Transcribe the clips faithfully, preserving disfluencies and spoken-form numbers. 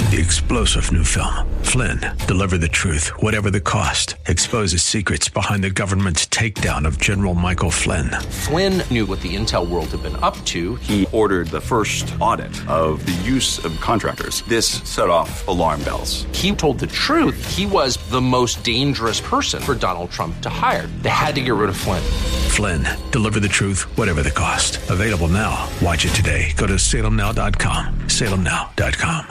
The explosive new film, Flynn, deliver the truth, whatever the cost, exposes secrets behind the government's takedown of General Michael Flynn. Flynn knew what the intel world had been up to. He ordered the first audit of the use of contractors. This set off alarm bells. He told the truth. He was the most dangerous person for Donald Trump to hire. They had to get rid of Flynn. Flynn, deliver the truth, whatever the cost. Available now. Watch it today. Go to salem now dot com. salem now dot com.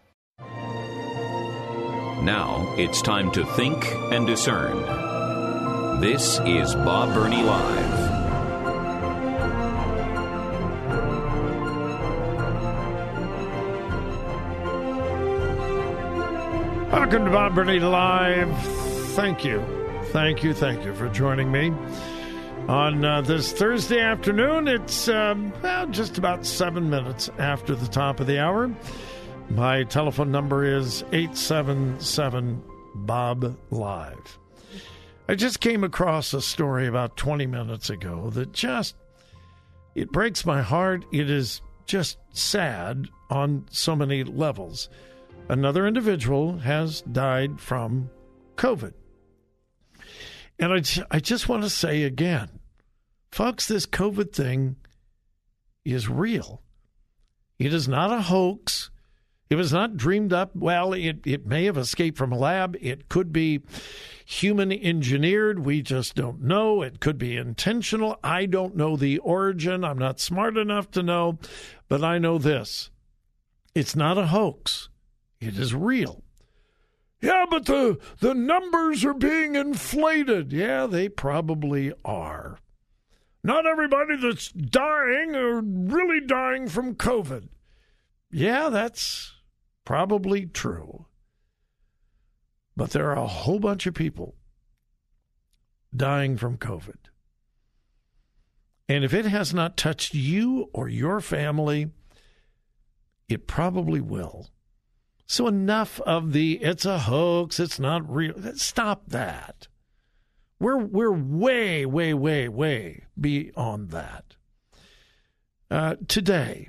Now it's time to think and discern. This is Bob Burney Live. Welcome to Bob Burney Live. Thank you. Thank you. Thank you for joining me on uh, this Thursday afternoon. It's um, well, just about seven minutes after the top of the hour. My telephone number is eight seven seven, B O B, Live. I just came across a story about twenty minutes ago that just, it breaks my heart. It is just sad on so many levels. Another individual has died from COVID. And I, I just want to say again, folks, this COVID thing is real. It is not a hoax. It was not dreamed up. Well, it, it may have escaped from a lab. It could be human engineered. We just don't know. It could be intentional. I don't know the origin. I'm not smart enough to know. But I know this. It's not a hoax. It is real. Yeah, but the, the numbers are being inflated. Yeah, they probably are. Not everybody that's dying are really dying from COVID. Yeah, that's probably true. But there are a whole bunch of people dying from COVID. And if it has not touched you or your family, it probably will. So enough of the, it's a hoax, it's not real. Stop that. We're, we're way, way, way, way beyond that. Uh, today,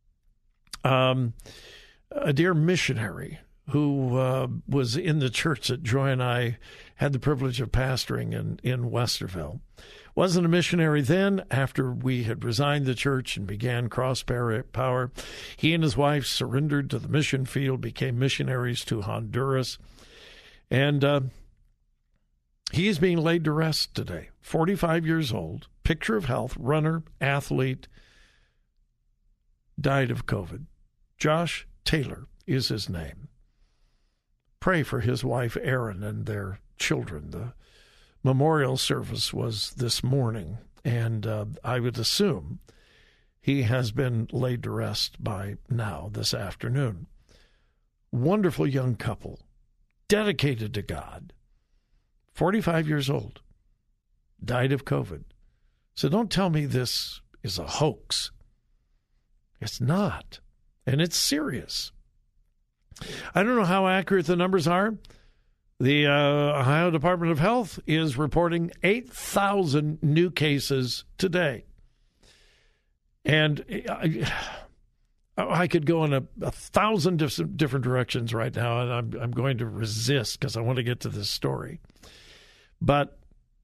Um, a dear missionary who uh, was in the church that Joy and I had the privilege of pastoring in, in Westerville. Wasn't a missionary then. After we had resigned the church and began Cross Power, he and his wife surrendered to the mission field, became missionaries to Honduras. And uh, he is being laid to rest today. forty-five years old, picture of health, runner, athlete, died of COVID. Josh Taylor is his name. Pray for his wife, Erin, and their children. The memorial service was this morning, and uh, I would assume he has been laid to rest by now, this afternoon. Wonderful young couple, dedicated to God, forty-five years old, died of COVID. So don't tell me this is a hoax. It's not. And it's serious. I don't know how accurate the numbers are. The uh, Ohio Department of Health is reporting eight thousand new cases today. And I, I could go in a, a thousand different directions right now, and I'm, I'm going to resist because I want to get to this story. But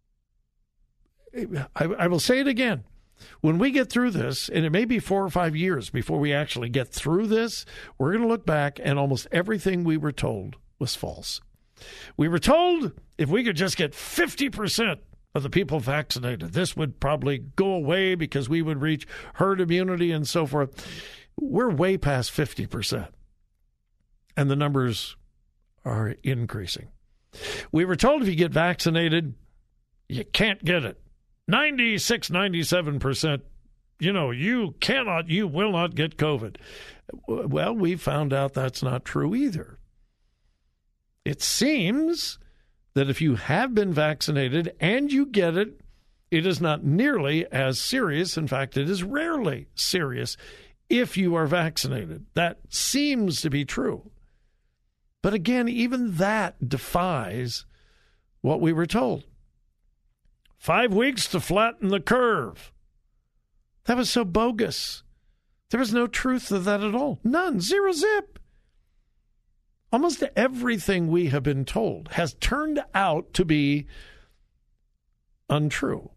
I, I will say it again. When we get through this, and it may be four or five years before we actually get through this, we're going to look back and almost everything we were told was false. We were told if we could just get fifty percent of the people vaccinated, this would probably go away because we would reach herd immunity and so forth. We're way past fifty percent, and the numbers are increasing. We were told if you get vaccinated, you can't get it. ninety-six, ninety-seven percent, you know, you cannot, you will not get COVID. Well, we found out that's not true either. It seems that if you have been vaccinated and you get it, it is not nearly as serious. In fact, it is rarely serious if you are vaccinated. That seems to be true. But again, even that defies what we were told. Five weeks to flatten the curve. That was so bogus. There was no truth to that at all. None. Zero zip. Almost everything we have been told has turned out to be untrue.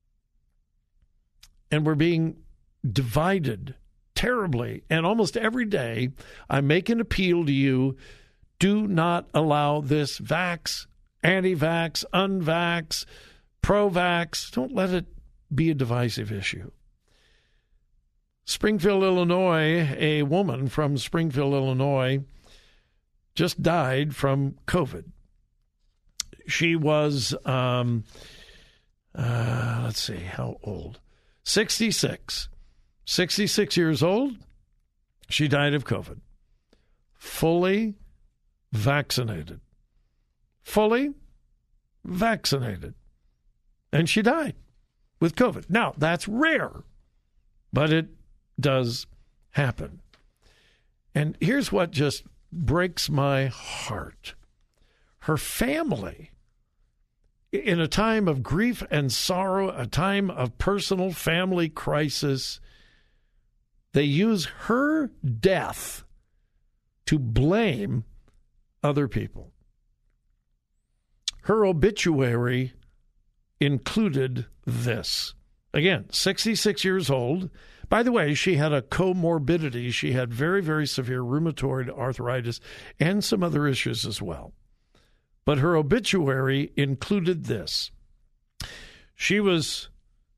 And we're being divided terribly. And almost every day, I make an appeal to you, do not allow this vax, anti-vax, unvax, pro-vax. Don't let it be a divisive issue. Springfield, Illinois, a woman from Springfield, Illinois, just died from COVID. She was, um, uh, let's see, how old? sixty-six. sixty-six years old. She died of COVID. Fully vaccinated. Fully vaccinated. And she died with COVID. Now, that's rare, but it does happen. And here's what just breaks my heart. Her family, in a time of grief and sorrow, a time of personal family crisis, they use her death to blame other people. Her obituary included this. Again, sixty-six years old. By the way, she had a comorbidity. She had very, very severe rheumatoid arthritis and some other issues as well. But her obituary included this. She was,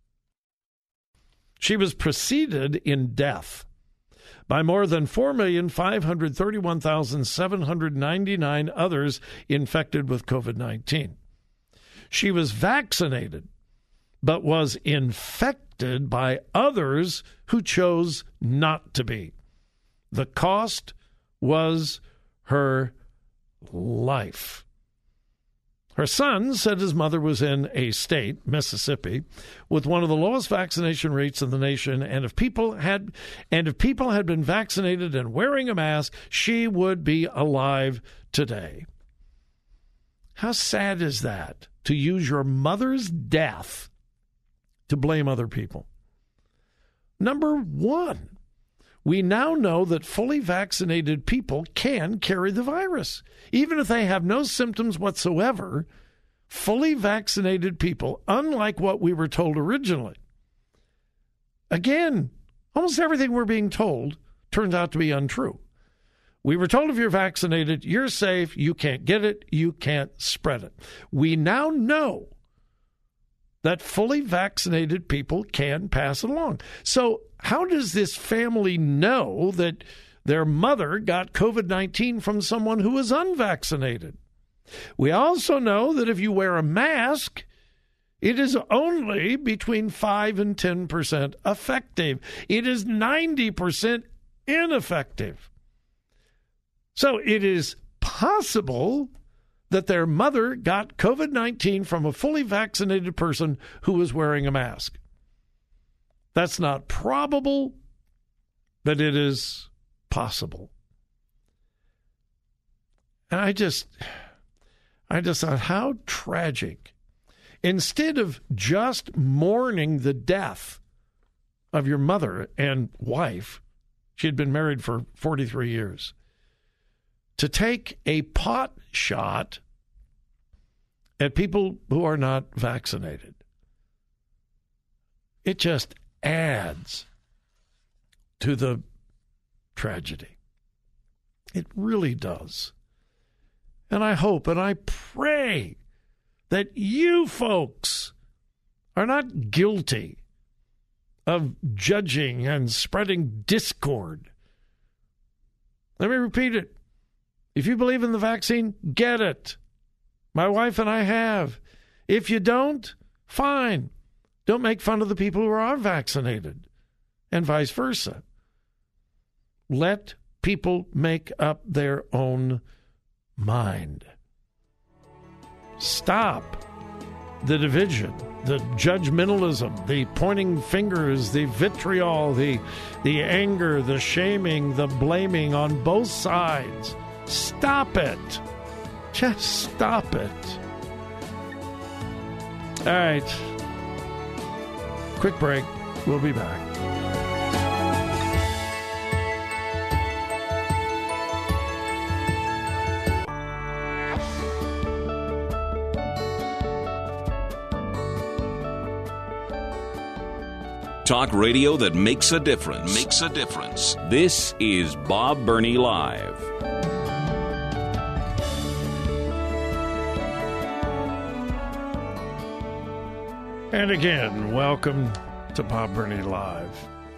she was preceded in death by more than four million five hundred thirty-one thousand seven hundred ninety-nine others infected with COVID nineteen. She was vaccinated, but was infected by others who chose not to be. The cost was her life. Her son said his mother was in a state, Mississippi, with one of the lowest vaccination rates in the nation, and if people had and if people had been vaccinated and wearing a mask, she would be alive today. How sad is that, to use your mother's death to blame other people? Number one, we now know that fully vaccinated people can carry the virus. Even if they have no symptoms whatsoever, fully vaccinated people, unlike what we were told originally. Again, almost everything we're being told turns out to be untrue. We were told if you're vaccinated, you're safe, you can't get it, you can't spread it. We now know that fully vaccinated people can pass it along. So how does this family know that their mother got COVID nineteen from someone who was unvaccinated? We also know that if you wear a mask, it is only between five and ten percent effective. It is ninety percent ineffective. So it is possible that their mother got COVID nineteen from a fully vaccinated person who was wearing a mask. That's not probable, but it is possible. And I just, I just thought, how tragic. Instead of just mourning the death of your mother and wife, she had been married for forty-three years, to take a pot shot at people who are not vaccinated. It just adds to the tragedy. It really does. And I hope and I pray that you folks are not guilty of judging and spreading discord. Let me repeat it. If you believe in the vaccine, get it. My wife and I have. If you don't, fine. Don't make fun of the people who are vaccinated, and vice versa. Let people make up their own mind. Stop the division, the judgmentalism, the pointing fingers, the vitriol, the, the anger, the shaming, the blaming on both sides. Stop it. Just stop it. All right. Quick break. We'll be back. Talk radio that makes a difference. Makes a difference. This is Bob Burney Live. And again, welcome to Bob Burney Live.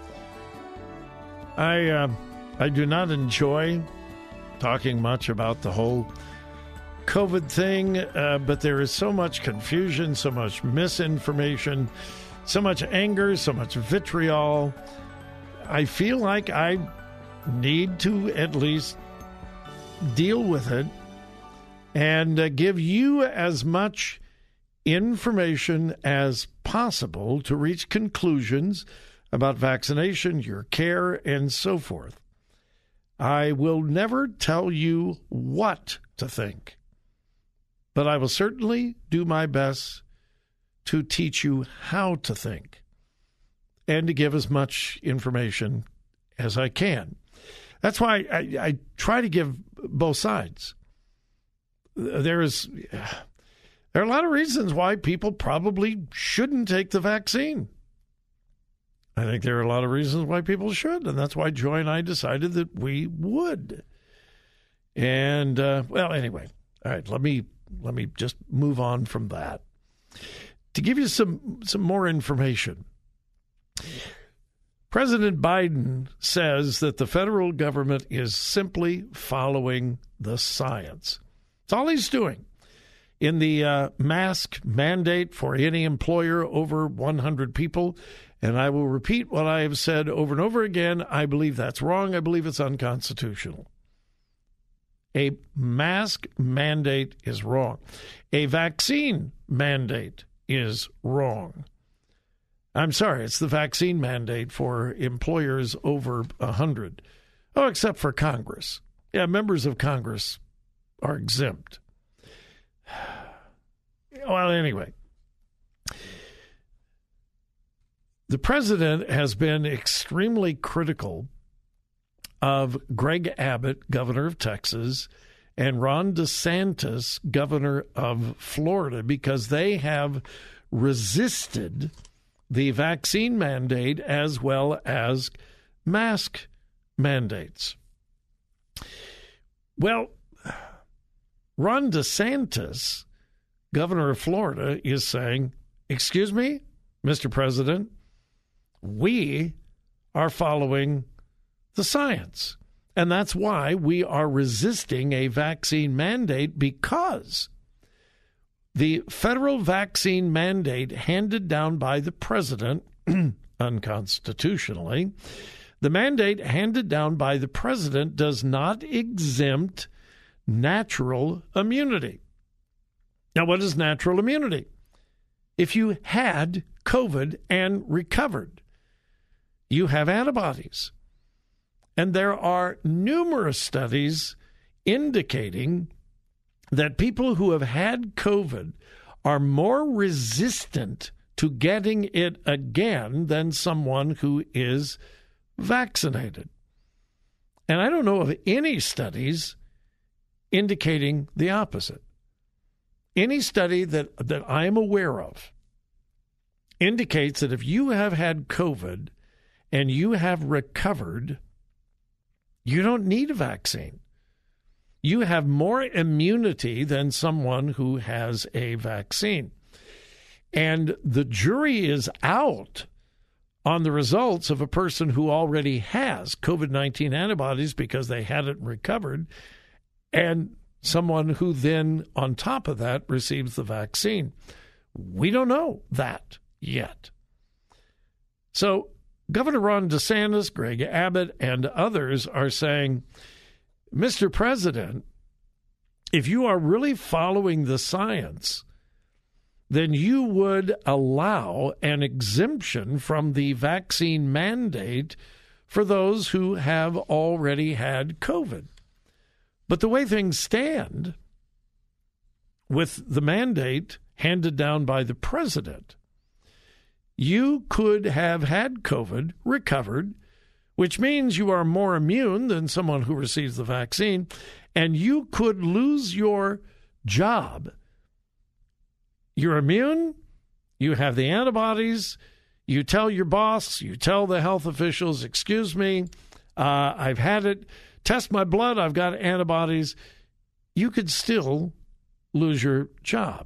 I uh, I do not enjoy talking much about the whole COVID thing, uh, but there is so much confusion, so much misinformation, so much anger, so much vitriol. I feel like I need to at least deal with it and uh, give you as much information as possible to reach conclusions about vaccination, your care, and so forth. I will never tell you what to think, but I will certainly do my best to teach you how to think and to give as much information as I can. That's why I, I try to give both sides. There is, there are a lot of reasons why people probably shouldn't take the vaccine. I think there are a lot of reasons why people should, and that's why Joy and I decided that we would. And, uh, well, anyway, all right, let me let me just move on from that. To give you some, some more information, President Biden says that the federal government is simply following the science. That's all he's doing. In the uh, mask mandate for any employer over one hundred people, and I will repeat what I have said over and over again, I believe that's wrong. I believe it's unconstitutional. A mask mandate is wrong. A vaccine mandate is wrong. I'm sorry, it's the vaccine mandate for employers over one hundred. Oh, except for Congress. Yeah, members of Congress are exempt. Well, anyway, the president has been extremely critical of Greg Abbott, governor of Texas, and Ron DeSantis, governor of Florida, because they have resisted the vaccine mandate as well as mask mandates. Well, Ron DeSantis, governor of Florida, is saying, excuse me, Mister President, we are following the science. And that's why we are resisting a vaccine mandate, because the federal vaccine mandate handed down by the president, unconstitutionally, the mandate handed down by the president does not exempt natural immunity. Now, what is natural immunity? If you had COVID and recovered, you have antibodies. And there are numerous studies indicating that people who have had COVID are more resistant to getting it again than someone who is vaccinated. And I don't know of any studies indicating the opposite. Any study that, that I am aware of indicates that if you have had COVID and you have recovered, you don't need a vaccine. You have more immunity than someone who has a vaccine. And the jury is out on the results of a person who already has COVID nineteen antibodies because they hadn't recovered, and someone who then, on top of that, receives the vaccine. We don't know that yet. So Governor Ron DeSantis, Greg Abbott, and others are saying, Mister President, if you are really following the science, then you would allow an exemption from the vaccine mandate for those who have already had COVID. But the way things stand, with the mandate handed down by the president, you could have had COVID, recovered, which means you are more immune than someone who receives the vaccine, and you could lose your job. You're immune, you have the antibodies, You tell your boss, you tell the health officials, excuse me, uh, I've had it. Test my blood, I've got antibodies. You could still lose your job.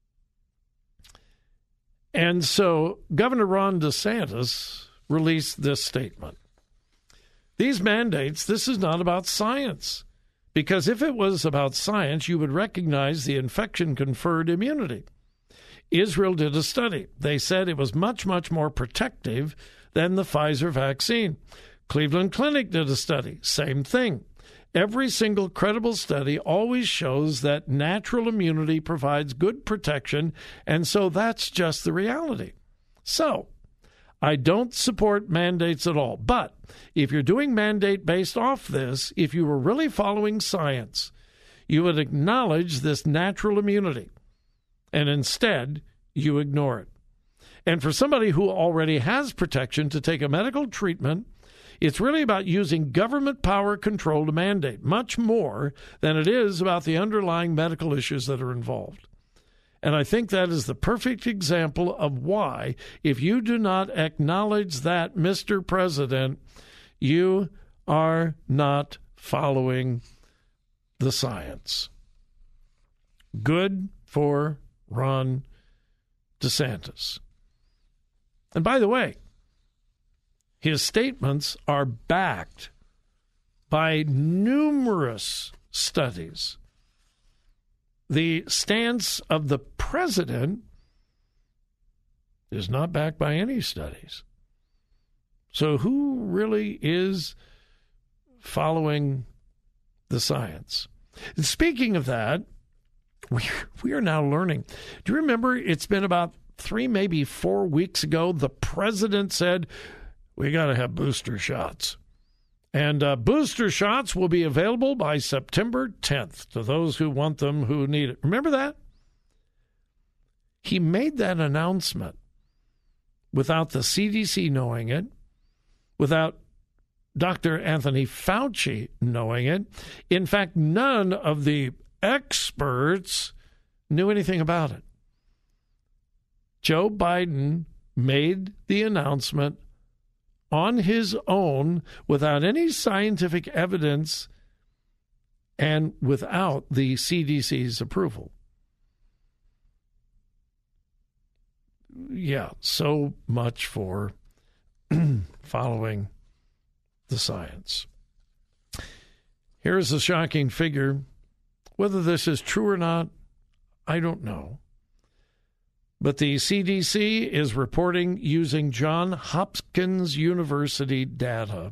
And so Governor Ron DeSantis released this statement. These mandates, this is not about science. Because if it was about science, you would recognize the infection-conferred immunity. Israel did a study. They said it was much, much more protective than the Pfizer vaccine. Cleveland Clinic did a study. Same thing. Every single credible study always shows that natural immunity provides good protection, and so that's just the reality. So, I don't support mandates at all, but if you're doing mandate based off this, if you were really following science, you would acknowledge this natural immunity, and instead, you ignore it. And for somebody who already has protection to take a medical treatment, it's really about using government power control to mandate, much more than it is about the underlying medical issues that are involved. And I think that is the perfect example of why, if you do not acknowledge that, Mister President, you are not following the science. Good for Ron DeSantis. And by the way, his statements are backed by numerous studies. The stance of the president is not backed by any studies. So who really is following the science? And speaking of that, we, we are now learning. Do you remember it's been about three, maybe four weeks ago, the president said, we got to have booster shots. And uh, booster shots will be available by September tenth to those who want them, who need it. Remember that? He made that announcement without the C D C knowing it, without Doctor Anthony Fauci knowing it. In fact, none of the experts knew anything about it. Joe Biden made the announcement on his own, without any scientific evidence and without the C D C's approval. Yeah, so much for following the science. Here's a shocking figure. Whether this is true or not, I don't know. But the C D C is reporting using Johns Hopkins University data.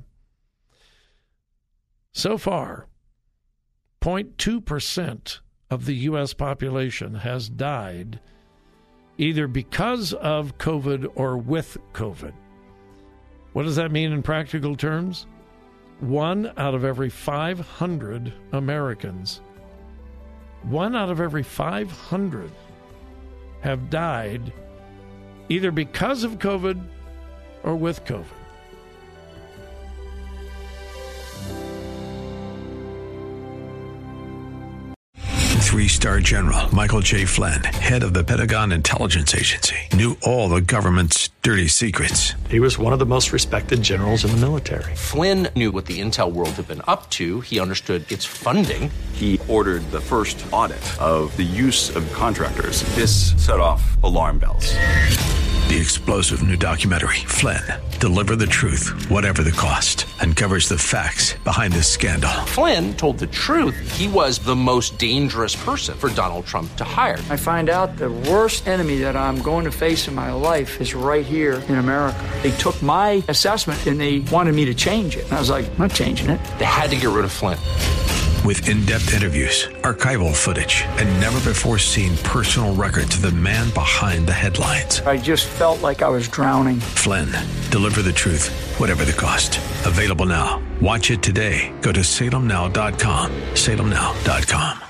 So far, zero point two percent of the U S population has died either because of COVID or with COVID. What does that mean in practical terms? One out of every five hundred Americans, one out of every five hundred have died either because of COVID or with COVID. Three-star General Michael J. Flynn, head of the Pentagon Intelligence Agency, knew all the government's dirty secrets. He was one of the most respected generals in the military. Flynn knew what the intel world had been up to. He understood its funding. He ordered the first audit of the use of contractors. This set off alarm bells. The explosive new documentary, Flynn, Deliver the Truth, Whatever the Cost, uncovers the facts behind this scandal. Flynn told the truth. He was the most dangerous person for Donald Trump to hire. I find out the worst enemy that I'm going to face in my life is right here in America. They took my assessment and they wanted me to change it. And I was like, I'm not changing it. They had to get rid of Flynn. With in-depth interviews, archival footage, and never-before-seen personal records of the man behind the headlines. I just felt like I was drowning. Flynn, Deliver the Truth, Whatever the Cost. Available now. Watch it today. Go to salem now dot com. salem now dot com.